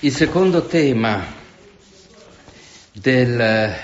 Il secondo tema del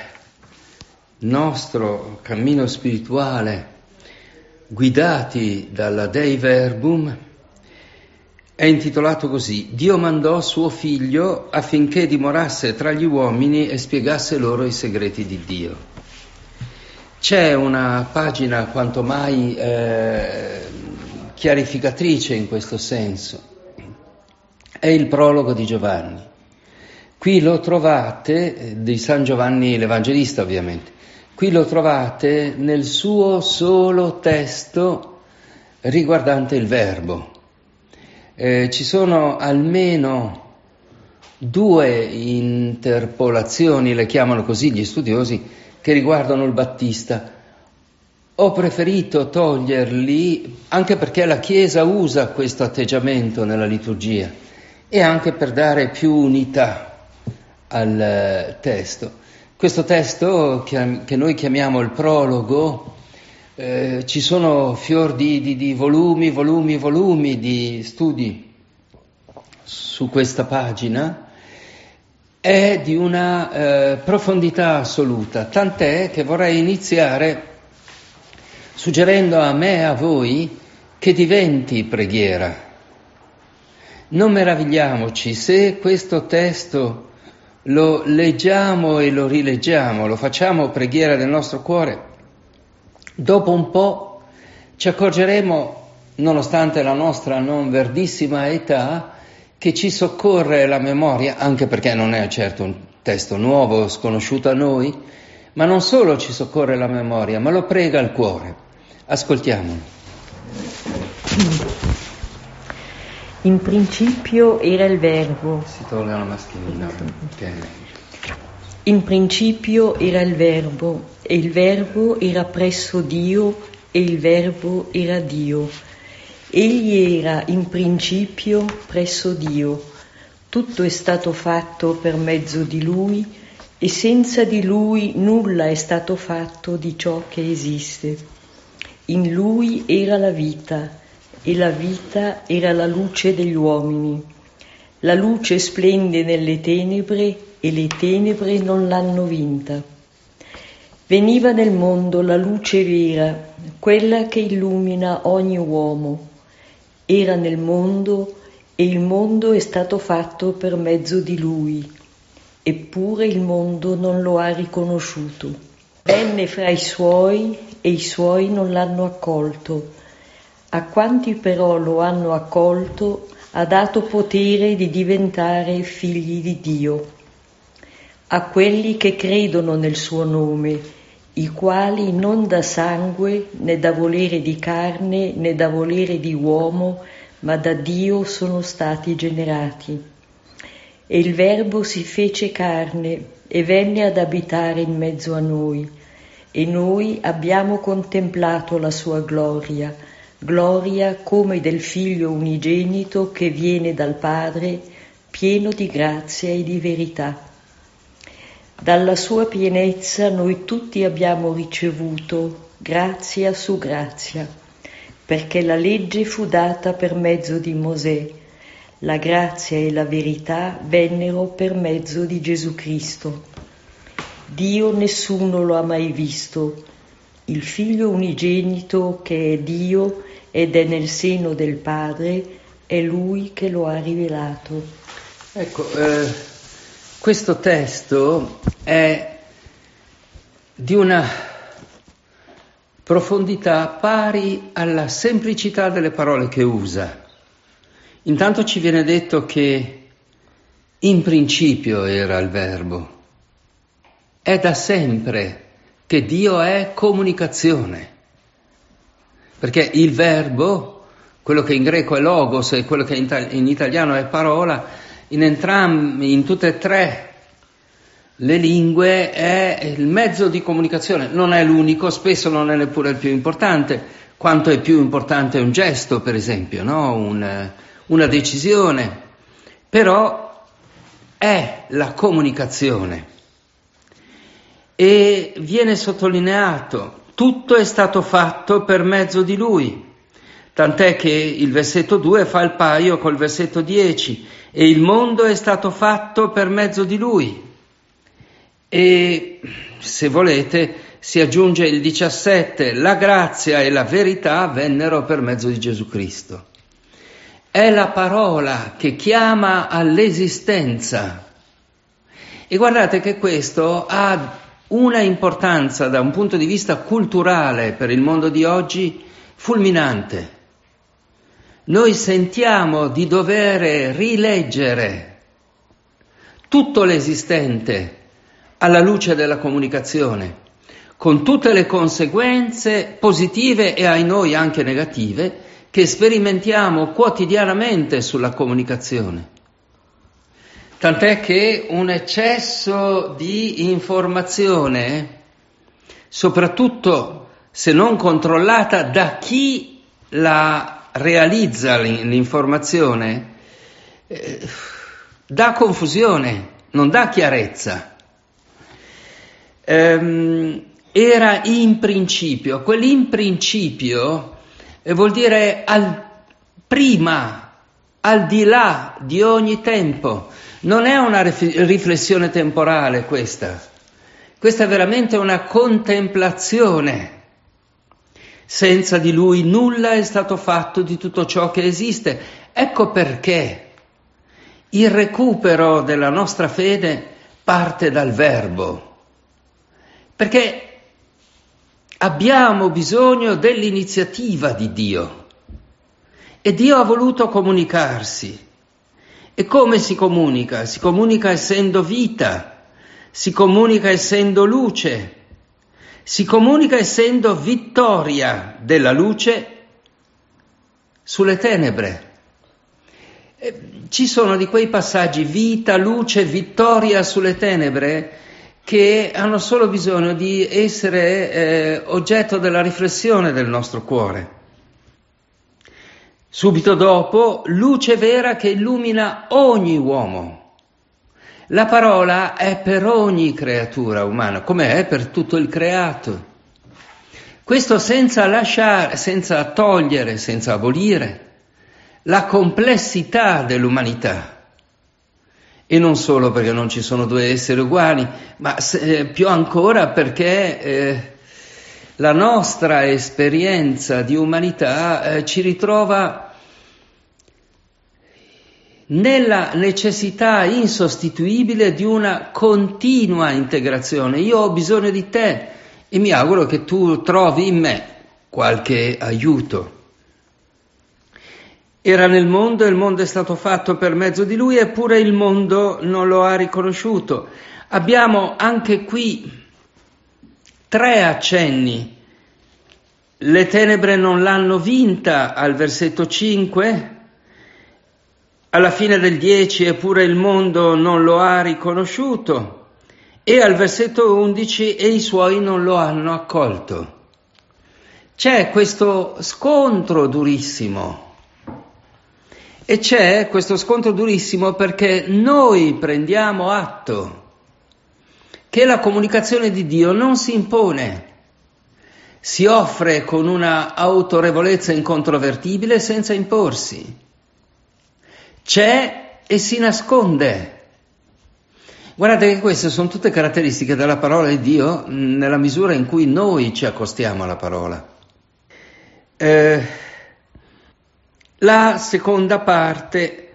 nostro cammino spirituale, guidati dalla Dei Verbum, è intitolato così: Dio mandò suo figlio affinché dimorasse tra gli uomini e spiegasse loro i segreti di Dio. C'è una pagina quanto mai chiarificatrice in questo senso. È il prologo di Giovanni. Qui lo trovate, di San Giovanni l'Evangelista ovviamente, qui lo trovate nel suo solo testo riguardante il Verbo. Ci sono almeno due interpolazioni, le chiamano così gli studiosi, che riguardano il Battista. Ho preferito toglierli anche perché la Chiesa usa questo atteggiamento nella liturgia e anche per dare più unità al testo. Questo testo che noi chiamiamo il prologo, ci sono fior di volumi di studi su questa pagina, è di una profondità assoluta, tant'è che vorrei iniziare suggerendo a me e a voi che diventi preghiera. Non meravigliamoci se questo testo lo leggiamo e lo rileggiamo, lo facciamo preghiera del nostro cuore. Dopo un po' ci accorgeremo, nonostante la nostra non verdissima età, che ci soccorre la memoria, anche perché non è certo un testo nuovo, sconosciuto a noi, ma non solo ci soccorre la memoria, ma lo prega il cuore. Ascoltiamolo. In principio era il Verbo. Si tolga la mascherina. Okay. In principio era il Verbo, e il Verbo era presso Dio, e il Verbo era Dio. Egli era in principio presso Dio. Tutto è stato fatto per mezzo di Lui, e senza di Lui nulla è stato fatto di ciò che esiste. In Lui era la vita, e la vita era la luce degli uomini. La luce splende nelle tenebre, e le tenebre non l'hanno vinta. Veniva nel mondo la luce vera, quella che illumina ogni uomo. Era nel mondo, e il mondo è stato fatto per mezzo di Lui, eppure il mondo non lo ha riconosciuto. Venne fra i Suoi, e i Suoi non l'hanno accolto. A quanti però lo hanno accolto ha dato potere di diventare figli di Dio. A quelli che credono nel suo nome, i quali non da sangue, né da volere di carne, né da volere di uomo, ma da Dio sono stati generati. E il Verbo si fece carne e venne ad abitare in mezzo a noi, e noi abbiamo contemplato la sua gloria come del Figlio unigenito che viene dal Padre, pieno di grazia e di verità. Dalla sua pienezza noi tutti abbiamo ricevuto grazia su grazia, perché la legge fu data per mezzo di Mosè, la grazia e la verità vennero per mezzo di Gesù Cristo. Dio nessuno lo ha mai visto, il Figlio unigenito che è Dio ed è nel seno del Padre, è Lui che lo ha rivelato. Ecco, questo testo è di una profondità pari alla semplicità delle parole che usa. Intanto ci viene detto che in principio era il Verbo. È da sempre che Dio è comunicazione. Perché il Verbo, quello che in greco è logos e quello che in italiano è parola, in tutte e tre le lingue è il mezzo di comunicazione. Non è l'unico, spesso non è neppure il più importante, quanto è più importante un gesto, per esempio, no? Una decisione. Però è la comunicazione. E viene sottolineato: tutto è stato fatto per mezzo di Lui, tant'è che il versetto 2 fa il paio col versetto 10, e il mondo è stato fatto per mezzo di Lui. E se volete si aggiunge il 17, la grazia e la verità vennero per mezzo di Gesù Cristo. È la parola che chiama all'esistenza. E guardate che questo ha una importanza da un punto di vista culturale per il mondo di oggi fulminante. Noi sentiamo di dover rileggere tutto l'esistente alla luce della comunicazione, con tutte le conseguenze positive e ai noi anche negative che sperimentiamo quotidianamente sulla comunicazione. Tant'è che un eccesso di informazione, soprattutto se non controllata da chi la realizza l'informazione, dà confusione, non dà chiarezza. Era in principio, quell'in principio vuol dire prima, al di là di ogni tempo. Non è una riflessione temporale questa è veramente una contemplazione. Senza di Lui nulla è stato fatto di tutto ciò che esiste. Ecco perché il recupero della nostra fede parte dal Verbo, perché abbiamo bisogno dell'iniziativa di Dio e Dio ha voluto comunicarsi. E come si comunica? Si comunica essendo vita, si comunica essendo luce, si comunica essendo vittoria della luce sulle tenebre. Ci sono di quei passaggi, vita, luce, vittoria sulle tenebre, che hanno solo bisogno di essere oggetto della riflessione del nostro cuore. Subito dopo, luce vera che illumina ogni uomo. La parola è per ogni creatura umana, come è per tutto il creato. Questo senza lasciare, senza togliere, senza abolire la complessità dell'umanità. E non solo perché non ci sono due esseri uguali, ma più ancora perché la nostra esperienza di umanità ci ritrova nella necessità insostituibile di una continua integrazione. Io ho bisogno di te e mi auguro che tu trovi in me qualche aiuto. Era nel mondo e il mondo è stato fatto per mezzo di Lui, eppure il mondo non lo ha riconosciuto. Abbiamo anche qui 3 accenni. Le tenebre non l'hanno vinta al versetto 5, alla fine del 10 eppure il mondo non lo ha riconosciuto, e al versetto 11 e i suoi non lo hanno accolto. C'è questo scontro durissimo. E c'è questo scontro durissimo perché noi prendiamo atto che la comunicazione di Dio non si impone, si offre con una autorevolezza incontrovertibile senza imporsi. C'è e si nasconde. Guardate che queste sono tutte caratteristiche della parola di Dio nella misura in cui noi ci accostiamo alla parola. La seconda parte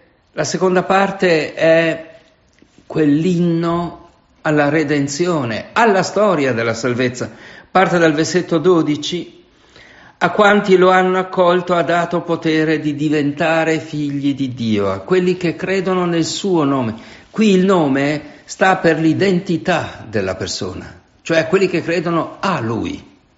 è quell'inno alla redenzione, alla storia della salvezza. Parte dal versetto 12. A quanti lo hanno accolto ha dato potere di diventare figli di Dio, a quelli che credono nel suo nome. Qui il nome sta per l'identità della persona, cioè a quelli che credono a Lui.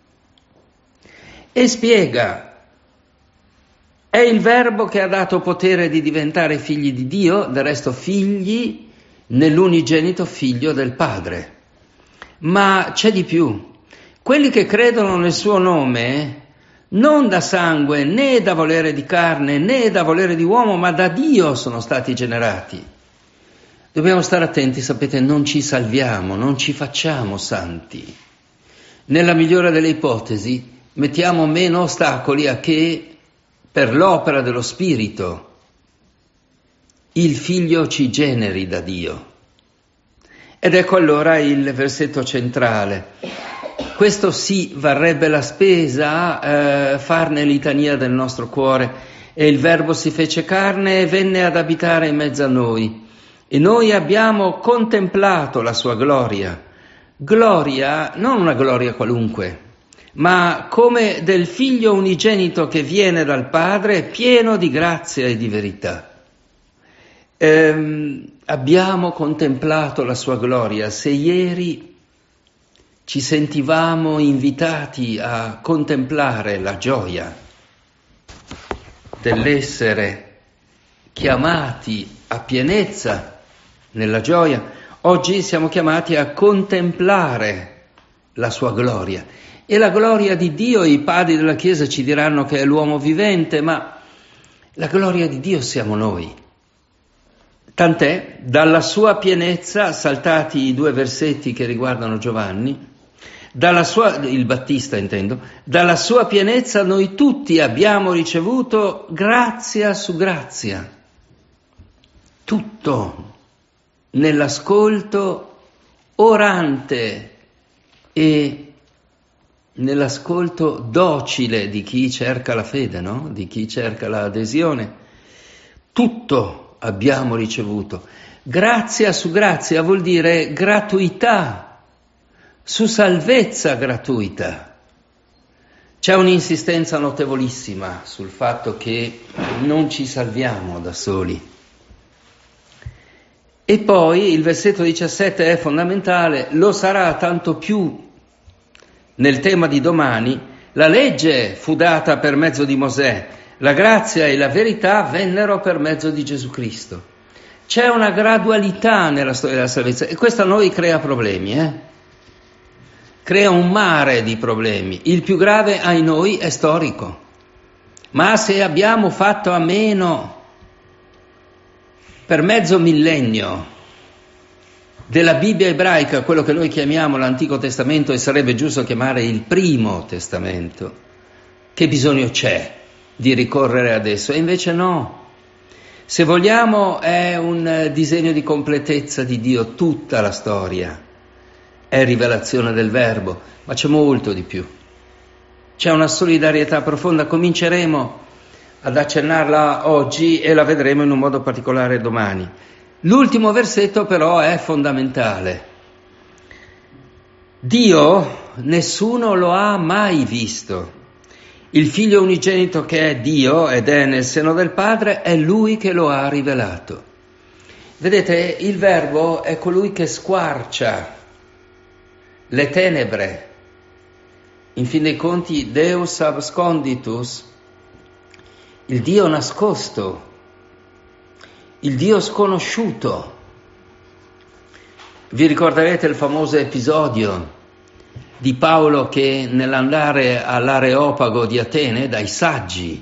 E spiega. È il Verbo che ha dato potere di diventare figli di Dio, del resto figli nell'unigenito Figlio del Padre. Ma c'è di più. Quelli che credono nel suo nome, non da sangue, né da volere di carne, né da volere di uomo, ma da Dio sono stati generati. Dobbiamo stare attenti, sapete, non ci salviamo, non ci facciamo santi. Nella migliore delle ipotesi, mettiamo meno ostacoli a che per l'opera dello Spirito. il Figlio ci generi da Dio. Ed ecco allora il versetto centrale. Questo sì, varrebbe la spesa farne litania del nostro cuore. E il Verbo si fece carne e venne ad abitare in mezzo a noi. E noi abbiamo contemplato la sua gloria. Gloria, non una gloria qualunque, ma come del Figlio unigenito che viene dal Padre, pieno di grazia e di verità. Abbiamo contemplato la sua gloria. Se ieri ci sentivamo invitati a contemplare la gioia dell'essere chiamati a pienezza nella gioia, oggi siamo chiamati a contemplare la sua gloria. E la gloria di Dio, i padri della Chiesa ci diranno che è l'uomo vivente, ma la gloria di Dio siamo noi. Tant'è, dalla sua pienezza, saltati i 2 versetti che riguardano Giovanni, il Battista intendo, dalla sua pienezza noi tutti abbiamo ricevuto grazia su grazia. Tutto nell'ascolto orante e nell'ascolto docile di chi cerca la fede, no? Di chi cerca l'adesione. Tutto abbiamo ricevuto. Grazia su grazia vuol dire gratuità su salvezza gratuita. C'è un'insistenza notevolissima sul fatto che non ci salviamo da soli. E poi il versetto 17 è fondamentale, lo sarà tanto più nel tema di domani. La legge fu data per mezzo di Mosè, la grazia e la verità vennero per mezzo di Gesù Cristo. C'è una gradualità nella storia della salvezza e questo a noi crea problemi, Crea un mare di problemi. Il più grave ai noi è storico. Ma se abbiamo fatto a meno per mezzo millennio della Bibbia ebraica, quello che noi chiamiamo l'Antico Testamento e sarebbe giusto chiamare il Primo Testamento, che bisogno c'è di ricorrere adesso? E invece no. Se vogliamo è un disegno di completezza di Dio tutta la storia. È rivelazione del Verbo, ma c'è molto di più. C'è una solidarietà profonda, cominceremo ad accennarla oggi e la vedremo in un modo particolare domani. L'ultimo versetto però è fondamentale. Dio nessuno lo ha mai visto. Il Figlio unigenito che è Dio ed è nel seno del Padre, è Lui che lo ha rivelato. Vedete, il Verbo è colui che squarcia le tenebre. In fin dei conti, Deus absconditus, il Dio nascosto, il Dio sconosciuto. Vi ricorderete il famoso episodio di Paolo che nell'andare all'Areopago di Atene, dai saggi,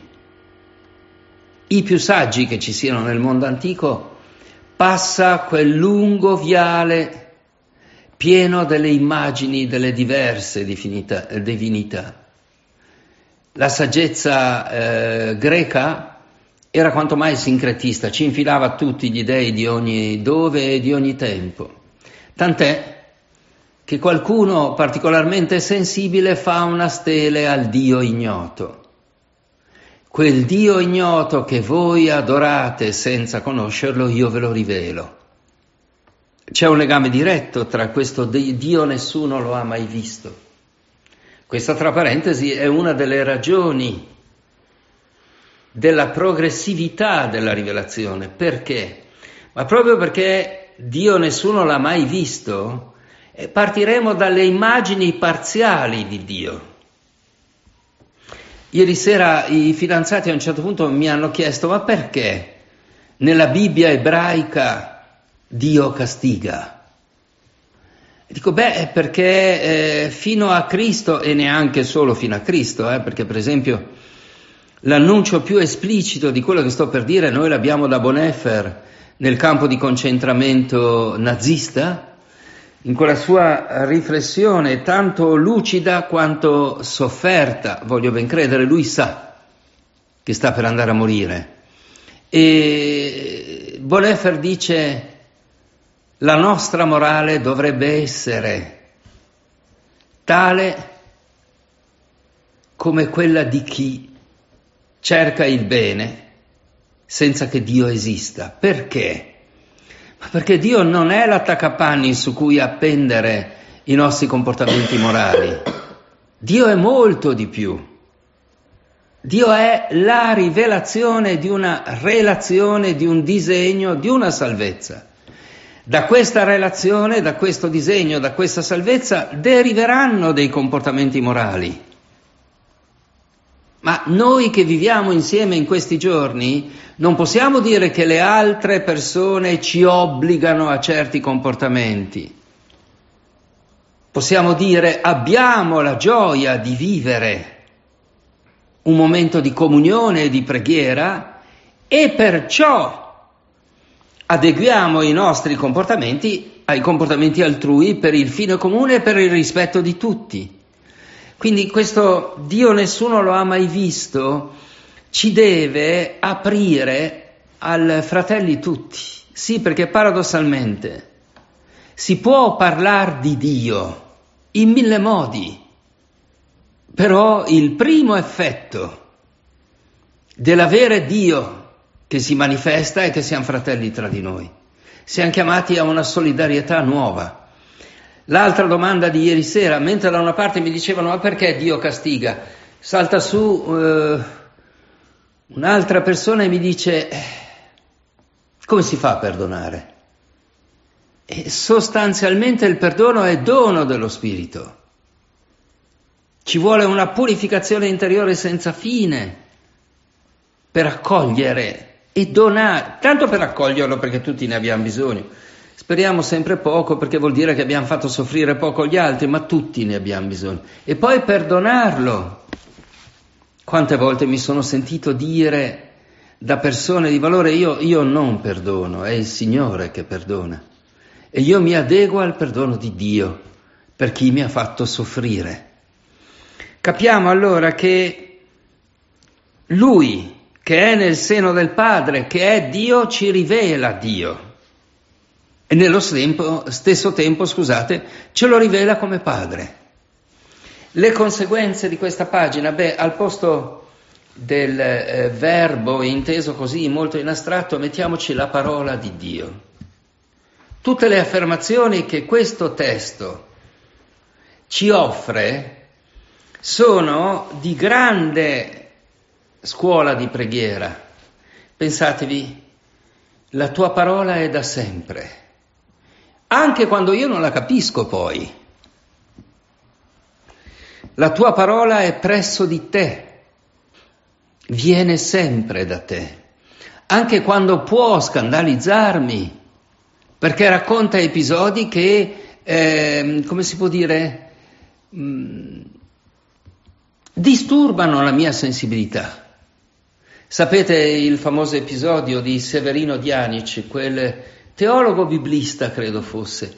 i più saggi che ci siano nel mondo antico, passa quel lungo viale pieno delle immagini delle diverse divinità. La saggezza greca era quanto mai sincretista, ci infilava tutti gli dei di ogni dove e di ogni tempo. Tant'è che qualcuno particolarmente sensibile fa una stele al Dio ignoto. Quel Dio ignoto che voi adorate senza conoscerlo, io ve lo rivelo. C'è un legame diretto tra questo Dio nessuno lo ha mai visto. Questa, tra parentesi, è una delle ragioni della progressività della rivelazione. Perché? Ma proprio perché Dio nessuno l'ha mai visto, partiremo dalle immagini parziali di Dio. Ieri sera i fidanzati a un certo punto mi hanno chiesto: ma perché nella Bibbia ebraica Dio castiga? E dico, è perché fino a Cristo, e neanche solo fino a Cristo, perché per esempio l'annuncio più esplicito di quello che sto per dire noi l'abbiamo da Bonhoeffer nel campo di concentramento nazista, in quella sua riflessione tanto lucida quanto sofferta, voglio ben credere, lui sa che sta per andare a morire. E Bonhoeffer dice: la nostra morale dovrebbe essere tale come quella di chi cerca il bene senza che Dio esista. Perché? Ma perché Dio non è l'attaccapanni su cui appendere i nostri comportamenti morali. Dio è molto di più. Dio è la rivelazione di una relazione, di un disegno, di una salvezza. Da questa relazione, da questo disegno, da questa salvezza deriveranno dei comportamenti morali. Ma noi che viviamo insieme in questi giorni non possiamo dire che le altre persone ci obbligano a certi comportamenti. Possiamo dire: abbiamo la gioia di vivere un momento di comunione e di preghiera e perciò adeguiamo i nostri comportamenti ai comportamenti altrui per il fine comune e per il rispetto di tutti. Quindi questo Dio nessuno lo ha mai visto ci deve aprire al fratelli tutti. Sì, perché paradossalmente si può parlare di Dio in 1000 modi, però il primo effetto dell'avere Dio che si manifesta è che siamo fratelli tra di noi. Siamo chiamati a una solidarietà nuova. L'altra domanda di ieri sera, mentre da una parte mi dicevano: ma perché Dio castiga? Salta su un'altra persona e mi dice: come si fa a perdonare? E sostanzialmente il perdono è dono dello Spirito. Ci vuole una purificazione interiore senza fine per accogliere e donare, tanto per accoglierlo perché tutti ne abbiamo bisogno. Speriamo sempre poco, perché vuol dire che abbiamo fatto soffrire poco gli altri, ma tutti ne abbiamo bisogno. E poi perdonarlo. Quante volte mi sono sentito dire da persone di valore: io non perdono, è il Signore che perdona. E io mi adeguo al perdono di Dio per chi mi ha fatto soffrire. Capiamo allora che Lui, che è nel seno del Padre, che è Dio, ci rivela Dio. E nello stesso tempo, ce lo rivela come Padre. Le conseguenze di questa pagina, al posto del verbo inteso così molto in astratto, mettiamoci la parola di Dio. Tutte le affermazioni che questo testo ci offre sono di grande scuola di preghiera. Pensatevi, la tua parola è da sempre. Anche quando io non la capisco poi. La tua parola è presso di te, viene sempre da te, anche quando può scandalizzarmi, perché racconta episodi che, come si può dire, disturbano la mia sensibilità. Sapete il famoso episodio di Severino Dianici, quel teologo biblista credo fosse,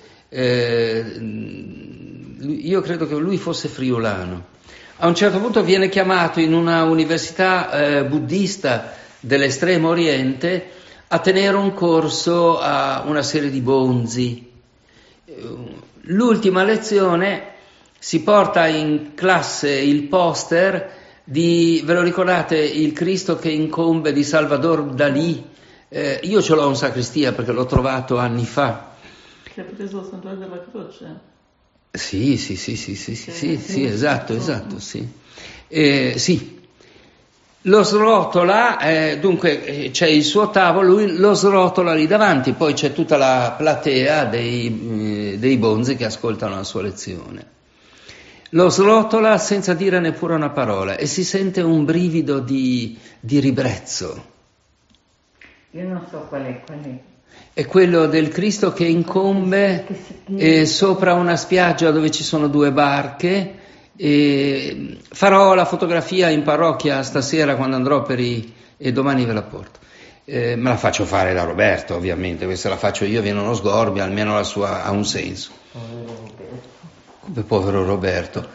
io credo che lui fosse friulano. A un certo punto viene chiamato in una università buddista dell'estremo oriente a tenere un corso a una serie di bonzi. L'ultima lezione si porta in classe il poster di, ve lo ricordate, il Cristo che incombe di Salvador Dalì? Io ce l'ho in sacrestia perché l'ho trovato anni fa. Che ha preso il santuario della croce? Sì, esatto, sì. Sì. Lo srotola, dunque c'è il suo tavolo, lui lo srotola lì davanti, poi c'è tutta la platea dei bonzi che ascoltano la sua lezione. Lo srotola senza dire neppure una parola e si sente un brivido di ribrezzo. Io non so qual è. È quello del Cristo che incombe sopra una spiaggia dove ci sono 2 barche. E farò la fotografia in parrocchia stasera quando andrò e domani ve la porto. Me la faccio fare da Roberto, ovviamente, se la faccio io viene uno sgorbio, almeno la sua ha un senso. Come povero Roberto?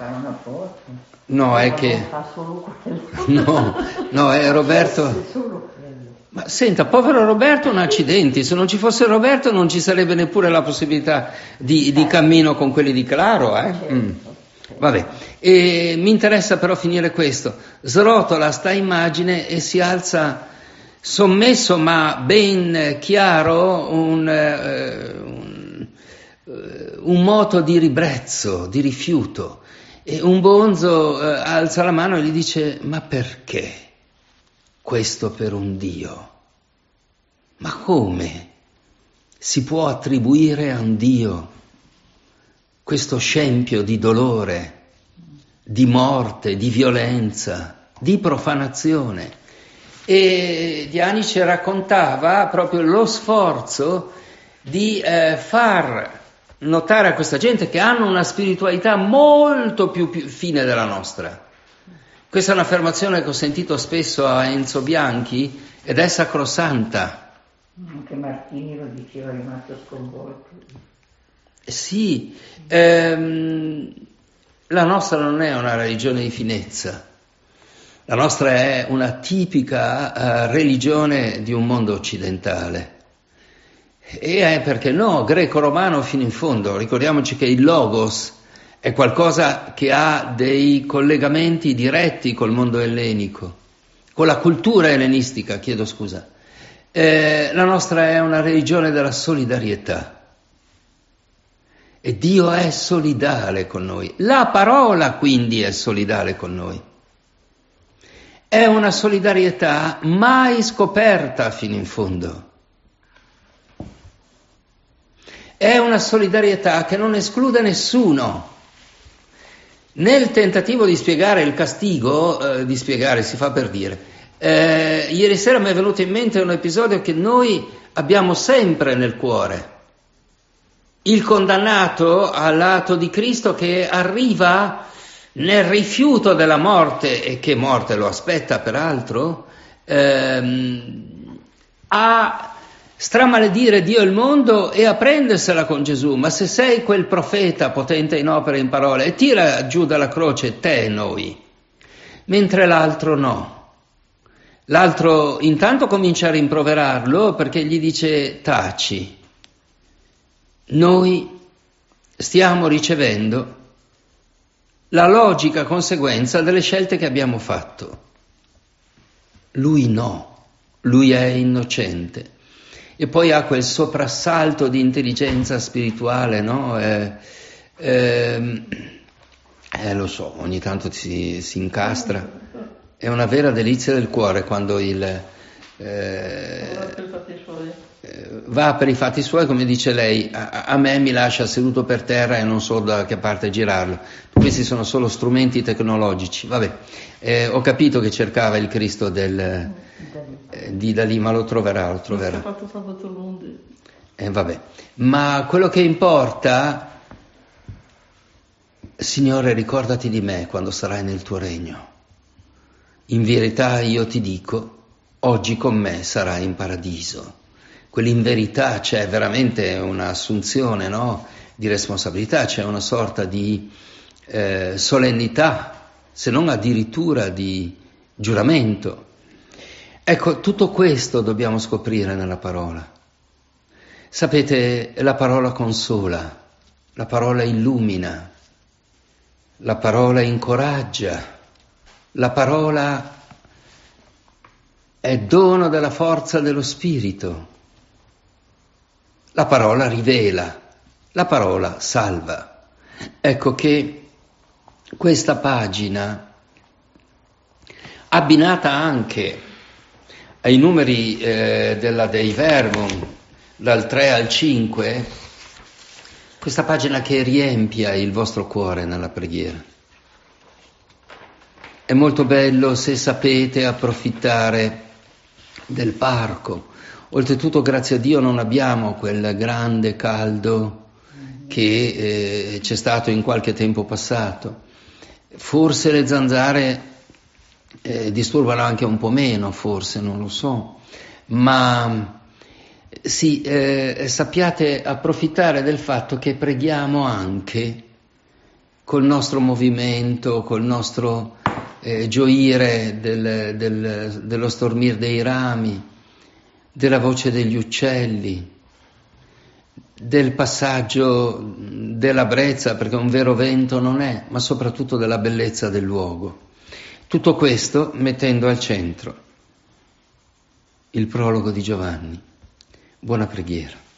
No, è che... No, è Roberto... Ma senta, povero Roberto, un accidente, se non ci fosse Roberto non ci sarebbe neppure la possibilità di cammino con quelli di Claro, Vabbè, e mi interessa però finire questo. Srotola sta immagine e si alza sommesso ma ben chiaro un moto di ribrezzo, di rifiuto. E un bonzo alza la mano e gli dice: ma perché questo per un Dio? Ma come si può attribuire a un Dio questo scempio di dolore, di morte, di violenza, di profanazione? E Dianice raccontava proprio lo sforzo di far notare a questa gente che hanno una spiritualità molto più fine della nostra. Questa è un'affermazione che ho sentito spesso a Enzo Bianchi ed è sacrosanta. Anche Martini lo diceva, rimasto sconvolto. Sì, la nostra non è una religione di finezza, la nostra è una tipica religione di un mondo occidentale. E è, perché no, greco-romano fino in fondo. Ricordiamoci che il Logos è qualcosa che ha dei collegamenti diretti col mondo ellenico, con la cultura ellenistica, chiedo scusa. La nostra è una religione della solidarietà e Dio è solidale con noi. La parola quindi è solidale con noi. È una solidarietà mai scoperta fino in fondo. È una solidarietà che non esclude nessuno. Nel tentativo di spiegare il castigo, si fa per dire, ieri sera mi è venuto in mente un episodio che noi abbiamo sempre nel cuore. Il condannato all'atto di Cristo che arriva nel rifiuto della morte, e che morte lo aspetta peraltro, a stramaledire Dio e il mondo e a prendersela con Gesù. Ma se sei quel profeta potente in opere e in parole, e tira giù dalla croce te e noi, mentre l'altro no. L'altro intanto comincia a rimproverarlo perché gli dice: taci, noi stiamo ricevendo la logica conseguenza delle scelte che abbiamo fatto. Lui no, lui è innocente. E poi ha quel soprassalto di intelligenza spirituale, no? Lo so, ogni tanto si incastra. È una vera delizia del cuore quando va per i fatti suoi, come dice lei. A me mi lascia seduto per terra e non so da che parte girarlo. Questi sono solo strumenti tecnologici. Vabbè, ho capito che cercava il Cristo di Dalì, ma lo troverà. Ha fatto sabato lunedì. Vabbè, ma quello che importa, Signore, ricordati di me quando sarai nel tuo regno. In verità io ti dico, oggi con me sarai in paradiso. Quell'in verità c'è veramente un'assunzione, no? Di responsabilità, c'è una sorta di solennità, se non addirittura di giuramento. Ecco, tutto questo dobbiamo scoprire nella parola. Sapete, la parola consola, la parola illumina, la parola incoraggia, la parola è dono della forza dello Spirito, la parola rivela, la parola salva. Ecco che questa pagina, abbinata anche ai numeri dei Verbum, dal 3 al 5, questa pagina che riempia il vostro cuore nella preghiera. È molto bello se sapete approfittare del parco. Oltretutto, grazie a Dio, non abbiamo quel grande caldo che c'è stato in qualche tempo passato. Forse le zanzare disturbano anche un po' meno, forse, non lo so, ma sì, sappiate approfittare del fatto che preghiamo anche col nostro movimento, col nostro gioire dello stormir dei rami, della voce degli uccelli, del passaggio della brezza, perché un vero vento non è, ma soprattutto della bellezza del luogo. Tutto questo mettendo al centro il prologo di Giovanni. Buona preghiera.